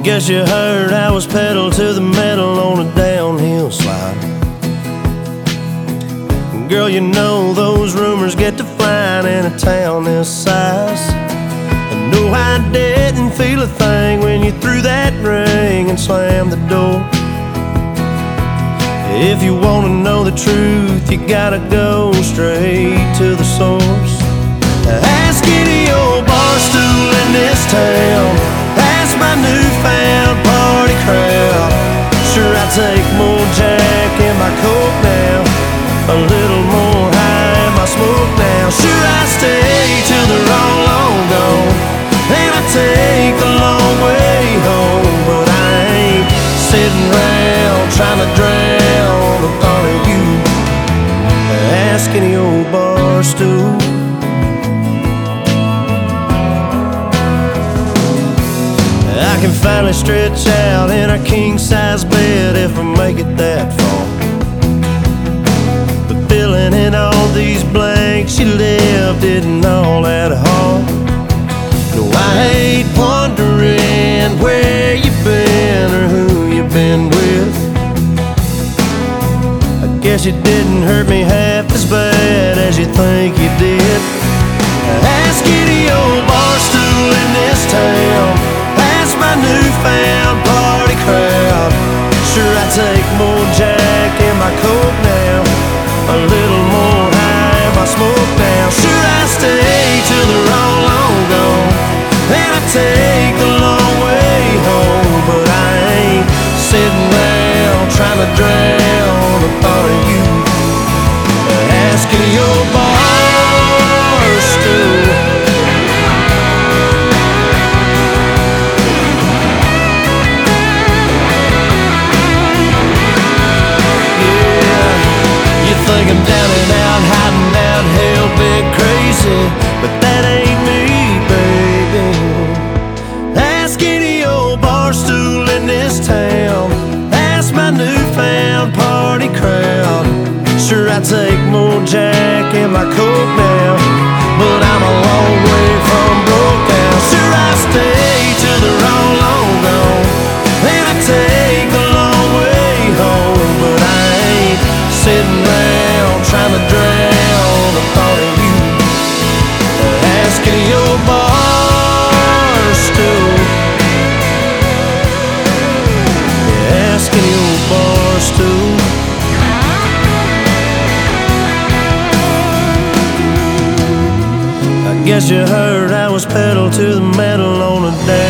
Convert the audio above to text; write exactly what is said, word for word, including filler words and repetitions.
Guess you heard I was pedal to the metal on a downhill slide. Girl, you know those rumors get to flying in a town this size. And no, I didn't feel a thing when you threw that ring and slammed the door. If you wanna know the truth, you gotta go straight to the source. Ask any old bar stool in this town, ask my newfound party crowd. Sure, I take more Jack in my Coke now, a little more high in my smoke now. Sure, I stay till they're all long gone, and I take the long way home. But I ain't sitting round trying to drown the thought of you. Ask any old bar stool. I can finally stretch out in a king-size bed if I make it that far. But filling in all these blanks you left isn't all that hard. No, I hate wondering where you've been or who you've been with. I guess you didn't hurt me half as bad as you think you did. Ask any old bar stool in this town, ask my newfound party crowd. Sure, I take more Jack in my Coke now, a little more high in my smoke now. Sure, I stay till they're all long gone, and I take the long way home. But I ain't sitting round trying to drown the thought of you. Ask any old bar stool. Think I'm down and out, hiding out, hell bit crazy, but that ain't me, baby. Ask any old bar stool in this town, ask my newfound party crowd. Sure, I take more Jack in my Coke now, but I'm a long way from broke now. Sure, I stay till they're all long gone, and I take the long way home. But I ain't sitting round trying to drown the thought of you. Ask any old bar stool. Ask any old bar stool. I guess you heard I was pedal to the metal on a day.